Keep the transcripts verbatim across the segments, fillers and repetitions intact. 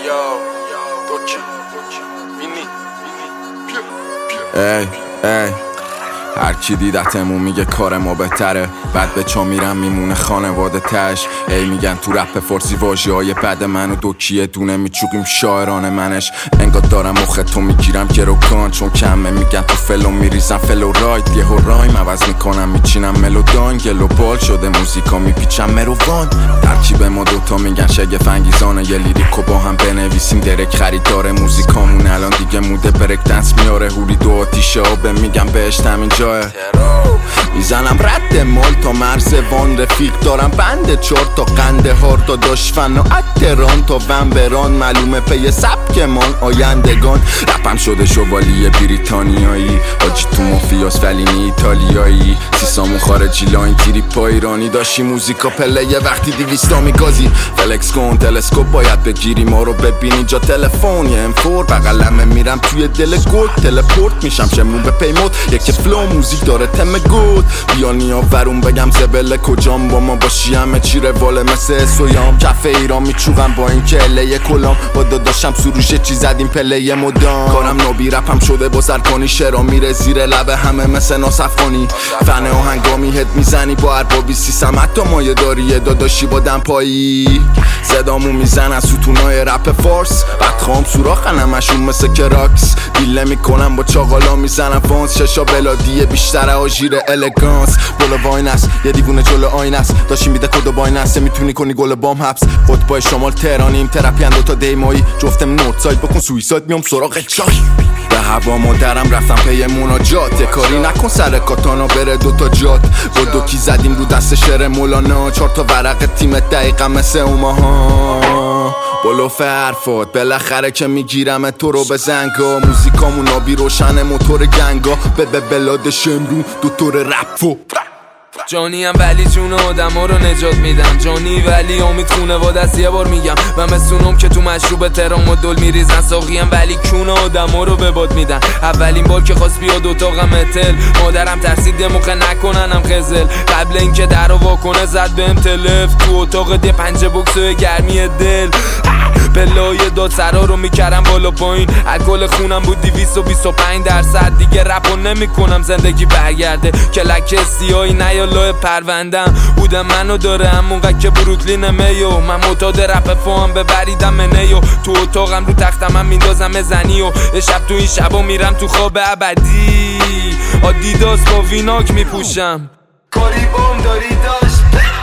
ای ای هر کی دیدتمون میگه کار ما بهتره، بعد به چا میرم میمونه خانواده تش. ای میگن تو رپ فارسی واژه های بد منو دوکیه دونه میچوقیم شاعران منش. انگار دارم مخ تو میگیرم گروکان چون کمه، میگن تو فلو میریزم فلو رایت. یه هو رایم عوض میکنم میچینم ملودان، گلو بال شده موزیکا میپیچم مروان. ترکیب ما دوتا میگن شگفت انگیزانه، یه لیریکو با هم بنویسیم درک خریدار موزیکامون. الان دیگه موده برک دنس میاره هوری دو آتیشه آبه، میگم بهشتم اینجا میزنم رد مال تا مرز وان. رفیق دارم بند چار تا قنده هار تا داش فن و اتران تا ونبران. معلومه پی سبکمان آیندگان. رپم شده شوالیه بریتانیایی، آجی تو مافیاس ولی نی ایتالیایی. سیسامون خارجی لاین تیری پا ایرانی داشتی موزیکا پله یه وقتی دیویستا میگازی. فلکس کن تلسکوپ باید بگیری ما رو ببینی جا تلفن. یه ام فور بغلمه میرم توی دل گل تلپورت میشم شمرون به پیموت. یکی فلو موزیک داره تم گود، بیا نیا ورون بگم زبله کجام با ما باشی همه چی رواله مثل سویام. کف ایران میچوغم با این که اله کلام، با داداشم سروشه چی زدیم پله مدام. کارم نابی رپم شده با سرکانی شرا میره زیر لبه همه مثل ناصفانی. فن آهنگامی هد میزنی با اربابی سیسم حتی مایه داریه داداشی با دمپایی. صدامو میزنن ستونای رپ فارس، بدخوام سوراخن همشون مثل کراکس. دیله میکنم با چاقالا میزنم فانس، ششا بلادیه بیشتر آژیر الگانس. بولا واین است یه دیوونه جلو آین است، داشتی میده کد و باین است میتونی کنی گل بام حبس. قطبای شمال تهرانیم ترپی اندو تا دیمایی، جفتم نورد ساید بکن سویساید میام سراغ چای. به هوا مادرم رفتم پی مناجات، کاری نکن سر کاتانا بره دوتا جات. با دوکی زدیم رو دست شعر مولانا، چهار تا ورق تیم دقیقا مثل اوماها. بلوف حرفات بالاخره که میگیرم تو رو به زنگا. موزیکامون آبی روشن موتور گنگا، به به بلاد شمرون دوتور رپو. جانی هم ولی جون آدم ها رو نجات میدم. جانی ولی امید خونه و دست یه بار میگم. و مسونم که تو مشروب تهران و دل میریزن. ساقی هم ولی کون آدم ها رو به باد میدن. اولین بار که خواست بیاد اتاقم اتل، مادرم ترسید موقع نکننم خزل. قبل اینکه در رو واکنه زد بهم تلف، تو اتاق ده پنجه بکس و گرمی دل. بلای داد سرا رو میکردم بالا پایین. الکل خونم بود دویست و بیست و پنج درصد. دیگه رپو نمیکنم زندگی برگرده. کلک سیاهی نیا لای پروندم. بودم منو داره همونقدر که بروکلین میو. من معتاد رپ فام ببریدم منیو. تو اتاقم رو تختم هم میندازم زنی و یه شب تو این شبا میرم تو خواب ابدی. آدیداس با ویناک میپوشم. کاری بام داری داشت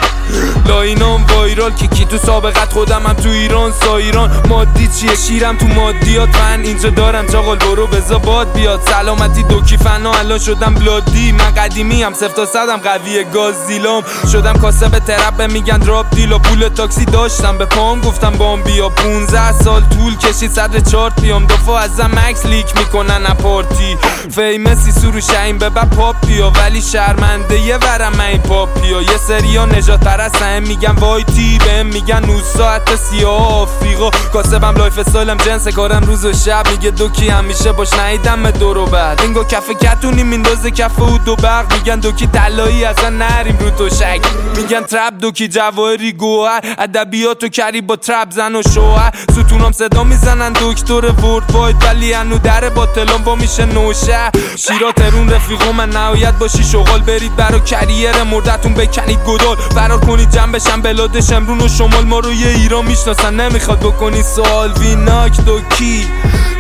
لاینام وایرال که کی تو سابقت خودم هم تو ایران سایران. مادی چیه شیرم تو مادیات فن اینجا دارم چاقال برو بزا باد بیاد. سلامتی دوکی فنا الان شدم بلادی. من قدیمی هم صفر تا صدم قویه گاز دیلام. شدم کاسه به ترپ میگن دراب دیل و پول تاکسی داشتم به پام گفتم بام بیا. پونزده سال طول کشید صدر چارت بیام. دفعه ازم مکس لیک میکنن اپارتی. فیمسی سرو شاین به پاپیا ولی شرمنده یه ورم من این پاپیا. یه سریا نجات پرستن میگن وایتی بهم میگن نوز ساعت سیاه آفریقا. کاسبم لایف استایلم جنس کارم روز و شب. میگه دوکی همیشه باش نیدم دور و بعد. اینگو کف کتونی میندازه کف او دو برق. میگن دوکی طلایی ازن نریم رو تو شک. میگن ترپ دوکی جواهری گوهر. ادبیاتو کری با ترپ زن و شوهر. ستونام صدا میزنن دکتر ورد واید ولی انو در باطلام با میشه نوشه. شیرا ترون رفیقو من نهایت باشی شغال. برید برا کریر مردتون بکنید گدال. فرار کنید جمع بشن بلاد شمرون و شمال. ما رو یه ایران میشناسن نمیخواد بکنی سوال. ویناک دوکی